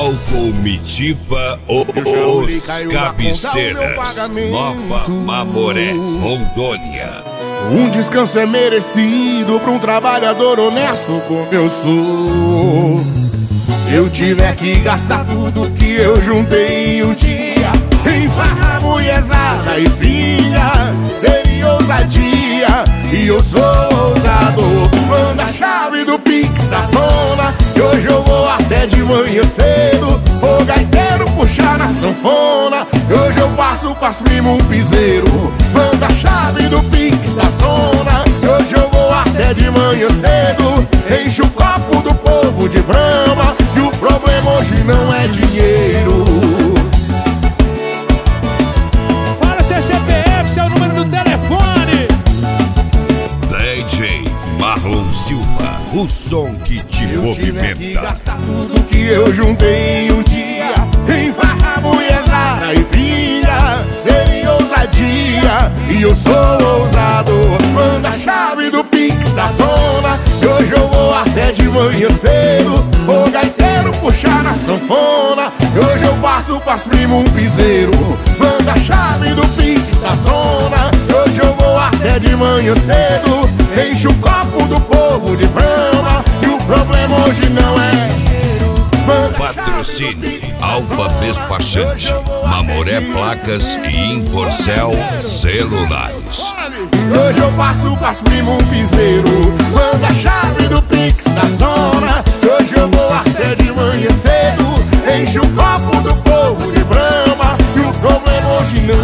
ao Comitiva Os Cabeceiras, Nova Mamoré, Rondônia. Um descanso é merecido pra um trabalhador honesto como eu sou. Se eu tiver que gastar tudo que eu juntei em um dia em farra, mulherzada e filha, seria ousadia, e eu sou ousado. Manda a chave do Pix da zona, que hoje eu vou até de manhã cedo. O gaiteiro puxar na sanfona, e hoje eu faço com as primas um piseiro. Manda a chave do Pix da zona, que hoje eu vou até de manhã cedo. Enche o copo do povo de Brahma, que o problema hoje não é dinheiro. Fala seu CPF, seu número do telefone. DJ Marlon Silva, o som que te movimenta. Se eu tiver que gastar tudo que eu juntei em um dia em farra, mulherzada e briga, seria ousadia, e eu sou ousado. Manda a chave do Pix da zona, que hoje eu vou até de manhã cedo. O gaiteiro puxar na sanfona, e hoje eu faço com as primas um piseiro. Manda a chave do Pix da zona, que hoje eu vou até de manhã cedo. Enche o copo do povo de Brahma, e o problema hoje não é Patrocínio Alfa Despachante, Mamoré Placas e Inforcel Celulares. Hoje eu passo com as primas um piseiro. Manda a chave do Pix da zona, hoje eu vou até de manhã cedo. Enche o copo do povo de Brahma, e o problema hoje não